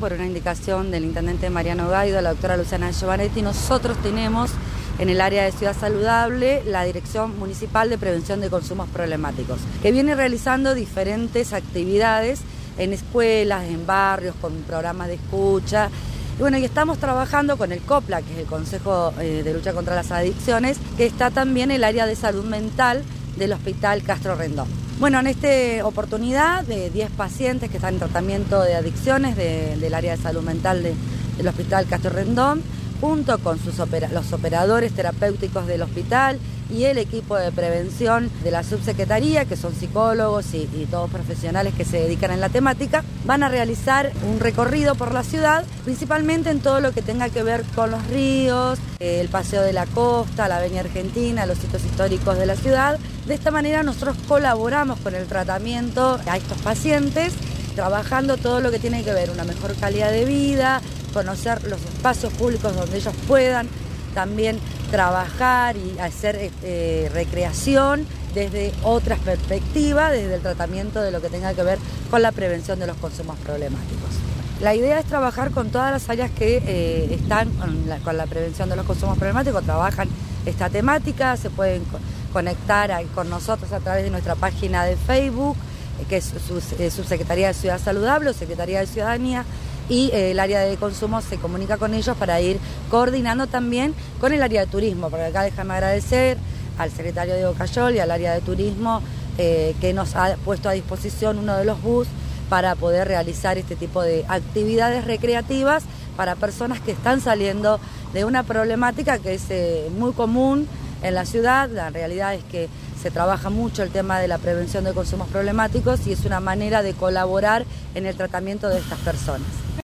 por una indicación del intendente Mariano Gaido, la doctora Luciana Giovanetti, nosotros tenemos en el área de Ciudad Saludable la Dirección Municipal de Prevención de Consumos Problemáticos, que viene realizando diferentes actividades en escuelas, en barrios, con programas de escucha. Y bueno, y estamos trabajando con el COPLA, que es el Consejo de Lucha contra las Adicciones, que está también el área de salud mental del Hospital Castro Rendón. Bueno, en esta oportunidad de 10 pacientes que están en tratamiento de adicciones del área de salud mental del Hospital Castro Rendón, junto con los operadores terapéuticos del hospital y el equipo de prevención de la subsecretaría, que son psicólogos y todos profesionales que se dedican en la temática, van a realizar un recorrido por la ciudad, principalmente en todo lo que tenga que ver con los ríos, el paseo de la costa, la avenida Argentina, los sitios históricos de la ciudad. De esta manera nosotros colaboramos con el tratamiento a estos pacientes, trabajando todo lo que tiene que ver una mejor calidad de vida, conocer los espacios públicos donde ellos puedan también trabajar y hacer recreación desde otras perspectivas, desde el tratamiento de lo que tenga que ver con la prevención de los consumos problemáticos. La idea es trabajar con todas las áreas que están con la prevención de los consumos problemáticos, trabajan esta temática, se pueden conectar con nosotros a través de nuestra página de Facebook, que es Subsecretaría de Ciudad Saludable o Secretaría de Ciudadanía, y el área de consumo se comunica con ellos para ir coordinando también con el área de turismo, porque acá déjame agradecer al secretario Diego Cayol y al área de turismo que nos ha puesto a disposición uno de los bus para poder realizar este tipo de actividades recreativas para personas que están saliendo de una problemática que es muy común en la ciudad. La realidad es que se trabaja mucho el tema de la prevención de consumos problemáticos y es una manera de colaborar en el tratamiento de estas personas.